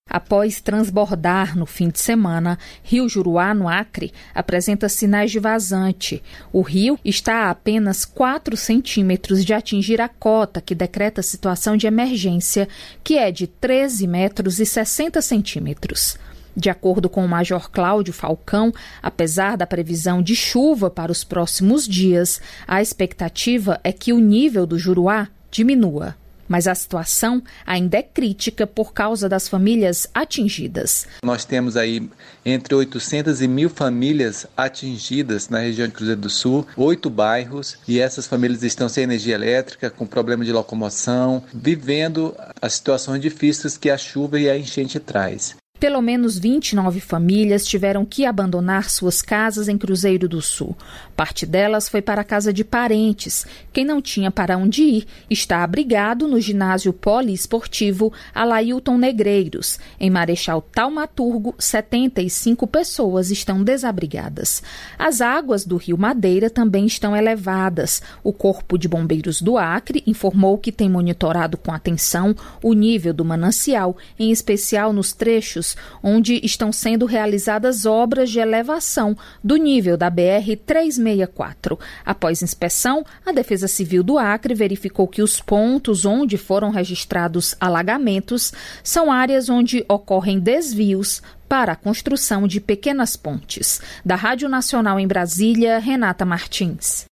Após transbordar no fim de semana, Rio Juruá, no Acre, apresenta sinais de vazante. O rio está a apenas 4 centímetros de atingir a cota que decreta a situação de emergência, que é de 13 metros e 60 centímetros. De acordo com o Major Cláudio Falcão, apesar da previsão de chuva para os próximos dias, a expectativa é que o nível do Juruá diminua. Mas a situação ainda é crítica por causa das famílias atingidas. Nós temos aí entre 800 e 1.000 famílias atingidas na região de Cruzeiro do Sul, 8 bairros, e essas famílias estão sem energia elétrica, com problema de locomoção, vivendo as situações difíceis que a chuva e a enchente traz. Pelo menos 29 famílias tiveram que abandonar suas casas em Cruzeiro do Sul. Parte delas foi para a casa de parentes. Quem não tinha para onde ir está abrigado no ginásio poliesportivo Alailton Negreiros. Em Marechal Taumaturgo, 75 pessoas estão desabrigadas. As águas do Rio Madeira também estão elevadas. O Corpo de Bombeiros do Acre informou que tem monitorado com atenção o nível do manancial, em especial nos trechos onde estão sendo realizadas obras de elevação do nível da BR-364. Após inspeção, a Defesa Civil do Acre verificou que os pontos onde foram registrados alagamentos são áreas onde ocorrem desvios para a construção de pequenas pontes. Da Rádio Nacional em Brasília, Renata Martins.